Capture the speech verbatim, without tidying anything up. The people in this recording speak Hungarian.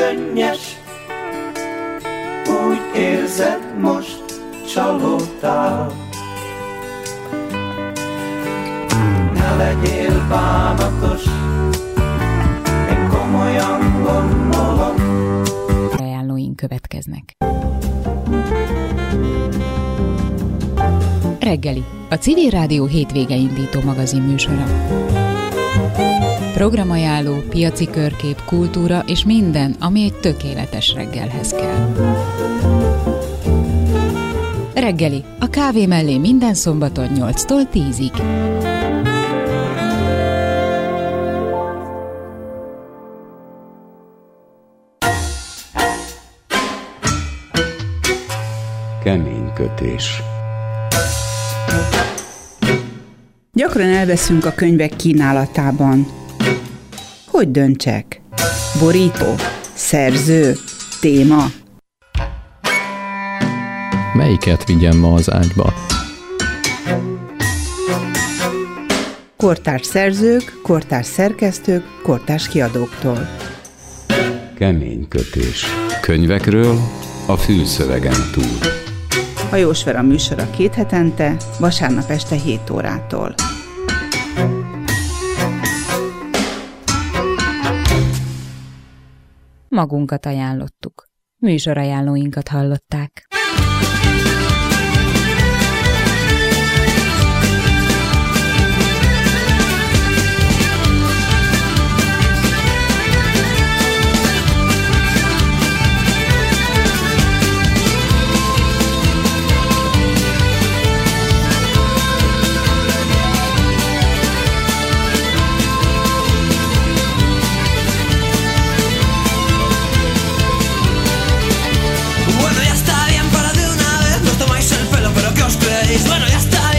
könnyes, úgy érzed most csalódtál. Ne legyél bánatos, én komolyan gondolom. Ajánlóink következnek. Reggeli, a Civil Rádió hétvége indító magazin műsora. Programajánló, piaci körkép, kultúra és minden, ami egy tökéletes reggelhez kell. Reggeli, a kávé mellé minden szombaton nyolctól tízig. Kemény kötés. Gyakran elveszünk a könyvek kínálatában. Hogy döntsek? Borító? Szerző? Téma? Melyiket vigyem ma az ágyba? Kortárs szerzők, kortárs szerkesztők, kortárs kiadóktól. Kemény kötés. Könyvekről a fülszövegen túl. Hajós Vera műsora két hetente, vasárnap este hét órától. Magunkat ajánlottuk. Műsorajánlóinkat hallották. Bueno, ya está